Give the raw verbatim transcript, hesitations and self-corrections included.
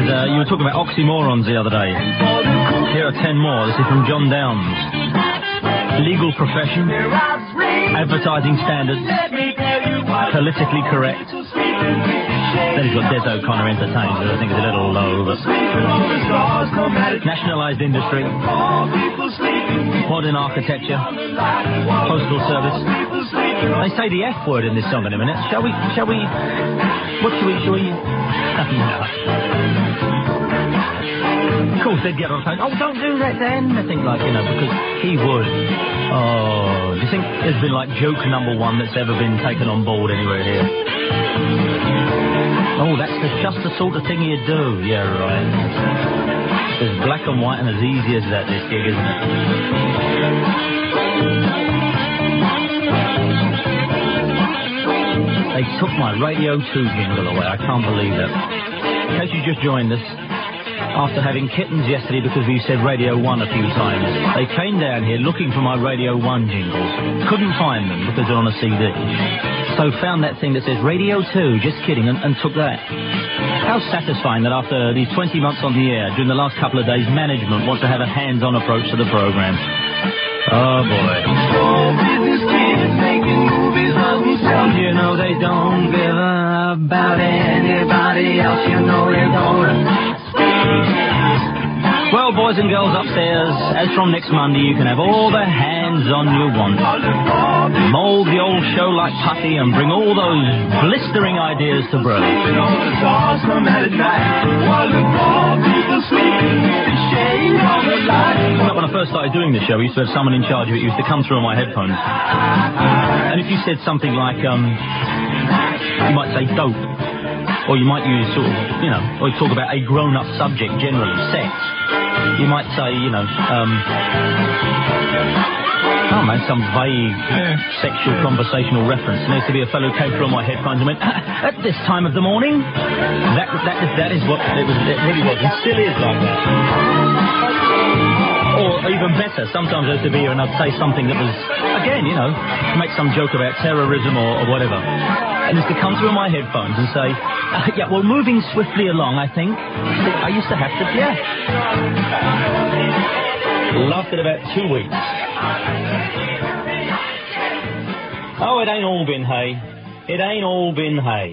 There's, uh, you were talking about oxymorons the other day. Here are ten more. This is from John Downes. Legal profession, advertising standards, politically correct. Then he's got Des O'Connor entertained, which I think is a little low, but... Nationalised industry, modern architecture, postal service. They say the F word in this song in a minute. Shall we, shall we... What shall we, shall we... No. Of course, they'd get on the phone. Oh, don't do that, then. I think, like, you know, because he would. Oh, do you think there's been, like, joke number one that's ever been taken on board anywhere here? Oh, that's the, just the sort of thing you do. Yeah, right. It's black and white and as easy as that, this gig, isn't it? They took my Radio two jingle away. I can't believe it. In case you just joined us, after having kittens yesterday because we said Radio one a few times, they came down here looking for my Radio one jingles. Couldn't find them because they're on a C D. So found that thing that says Radio two, just kidding, and, and took that. How satisfying that after these twenty months on the air, during the last couple of days, management wants to have a hands-on approach to the programme. Oh, boy. You know they don't give a about anybody else. You know they don't. Well, boys and girls upstairs, as from next Monday, you can have all the hands-on you want. Mould the old show like putty and bring all those blistering ideas to birth. When I first started doing this show, we used to have someone in charge of it. It used to come through on my headphones. And if you said something like, um, you might say dope, or you might use sort of, you know, or you talk about a grown-up subject generally, sex. You might say, you know, um, I don't know, some vague sexual conversational reference. There used to be a fellow who came through on my headphones and went, at this time of the morning? That that that is what it was. It really was. It still is like that. Or even better, sometimes I used to be here and I'd say something that was, again, you know, make some joke about terrorism or, or whatever. And used to come through my headphones and say, uh, yeah, well, moving swiftly along, I think. I used to have to, yeah. Loved it about two weeks. Oh, it ain't all been hay. It ain't all been hay.